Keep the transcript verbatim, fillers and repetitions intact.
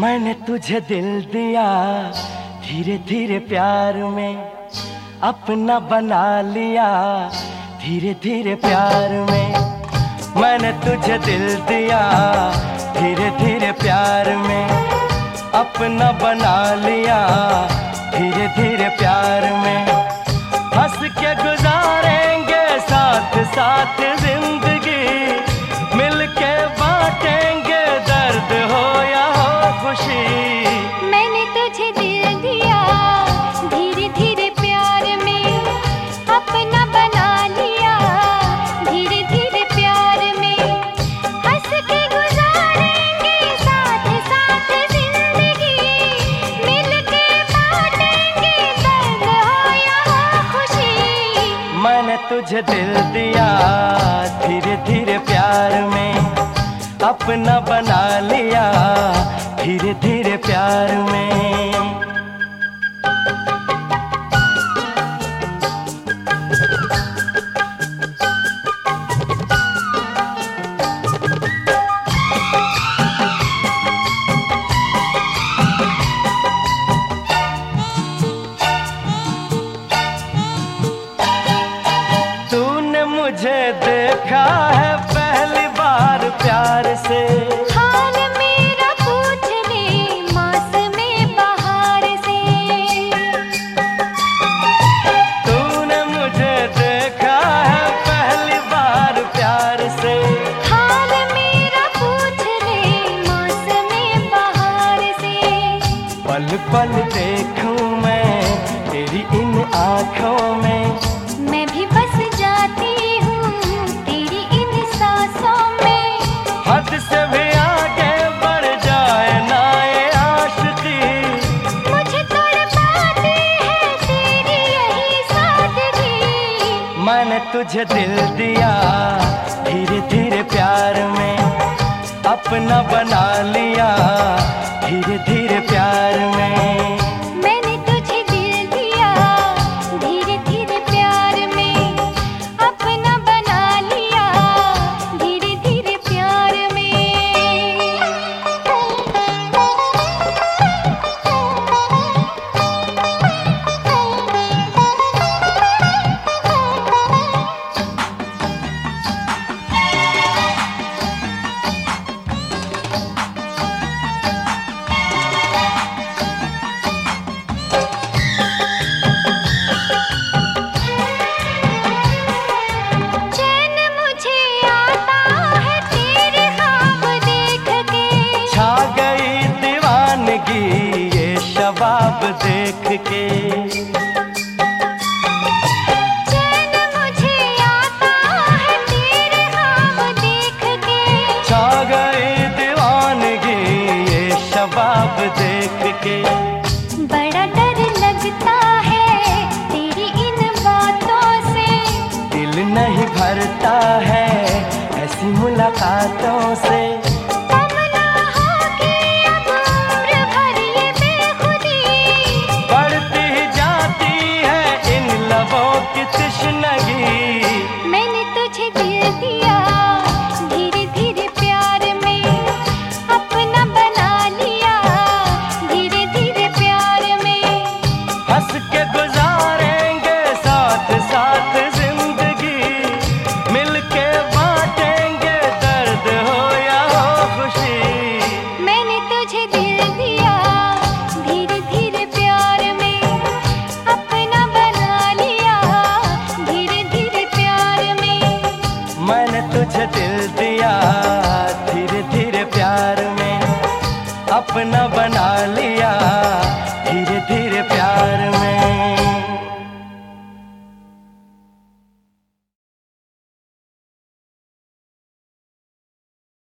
मैंने तुझे दिल दिया धीरे धीरे प्यार में, अपना बना लिया धीरे धीरे प्यार में। मैंने तुझे दिल दिया धीरे धीरे प्यार में, अपना बना लिया धीरे धीरे प्यार में। हंस के गुजारेंगे साथ साथ जिंदगी, मिलके बांटेंगे दर्द हो या हो खुशी। मैंने तुझे दिल दिया धीरे धीरे प्यार में, अपना बना लिया धीरे धीरे प्यार में। हंस के गुजारेंगे साथ साथ जिंदगी, मिलके बांटेंगे दर्द हो या हो खुशी। मैंने तुझे दिल दिया धीरे धीरे प्यार में, अपना बना लिया धीरे धीरे प्यार में। तूने मुझे देखा है पहली बार प्यार से, हाल मेरा पूछ ले मौसमे बहार से। तूने मुझे देखा है पहली बार प्यार से, हाल मेरा पूछ ले मौसमे बहार से। पल पल देखूं मैं तेरी इन आँखों में, मैं भी बस जाती हूँ तेरी इन सांसों में। हद से भी आगे बढ़ जाए ना ये आशिकी, मुझे तड़पाती है तेरी यही सादगी। मैंने तुझे दिल दिया धीरे धीरे प्यार में, अपना बना लिया धीरे धीरे प्यार में। मैंने तुझे दिल दिया धीरे धीरे प्यार में, अपना बना लिया धीरे धीरे प्यार में। चैन मुझे आता है तेरे ख्वाब देख के, छा गई दीवानगी ये शबाब देख के। चैन मुझे आता है तेरे ख्वाब देख के। छा गई दीवानगी ये शबाब देख के। बड़ा डर लगता है तेरी इन बातों से, दिल नहीं भरता है ऐसी मुलाकातों से। कब ना होगी अब उम्र भर ये बेखुदी, बढ़ती ही जाती है इन लबों की तृष्णगी। मैंने तुझे दिल दिया धीरे धीरे प्यार में, अपना बना लिया धीरे धीरे प्यार में। हंस के गुजारेंगे साथ साथ जिंदगी, मिलके बांटेंगे दर्द हो या हो खुशी। मैंने तुझे दिल दिया धीरे धीरे प्यार में, अपना बना लिया धीरे धीरे प्यार में। मैंने तुझे दिल दिया धीरे धीरे प्यार में, अपना बना लिया